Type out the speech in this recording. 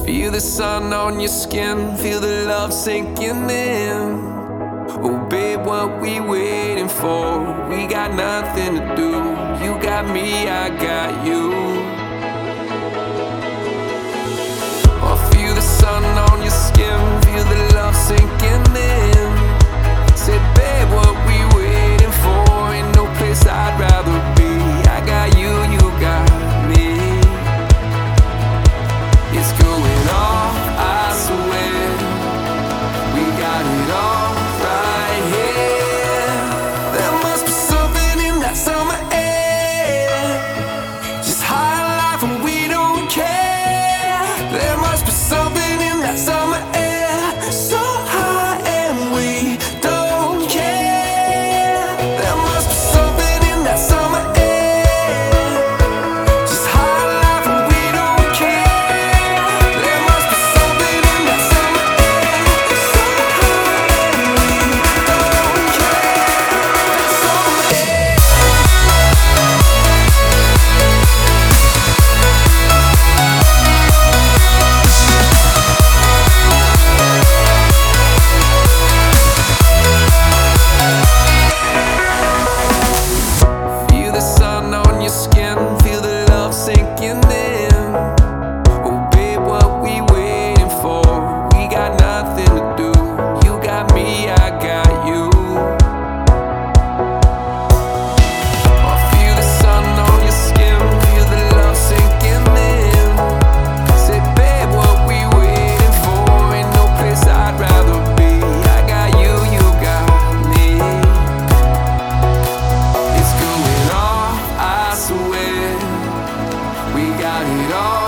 Feel the sun on your skin, feel the love sinking in. Oh babe, what we waiting for? We got nothing to do. You got me, I got you. Oh, feel the sun on your skin, feel the love sinking in. Say babe, what we waiting for? Ain't no place I'd rather be. I got you, you got me. It's going off, I swear. We got it all right here. There must be something in that summer air, just high life and we don't care. There must be something in that summer air, so high and we don't care. There must be something in that summer air, just high life and we don't care. There must be something in that summer air, so high and we don't care. Summer air. Feel the sun on your skin, feel the love sinking in. Oh babe, what we waiting for? We got nothing to do. You got me, I got you. Oh, feel the sun on your skin, feel the love sinking in. Say babe, what we waiting for? Ain't no place I'd rather be. I got you, you got me. It's going off, I swear. We got it all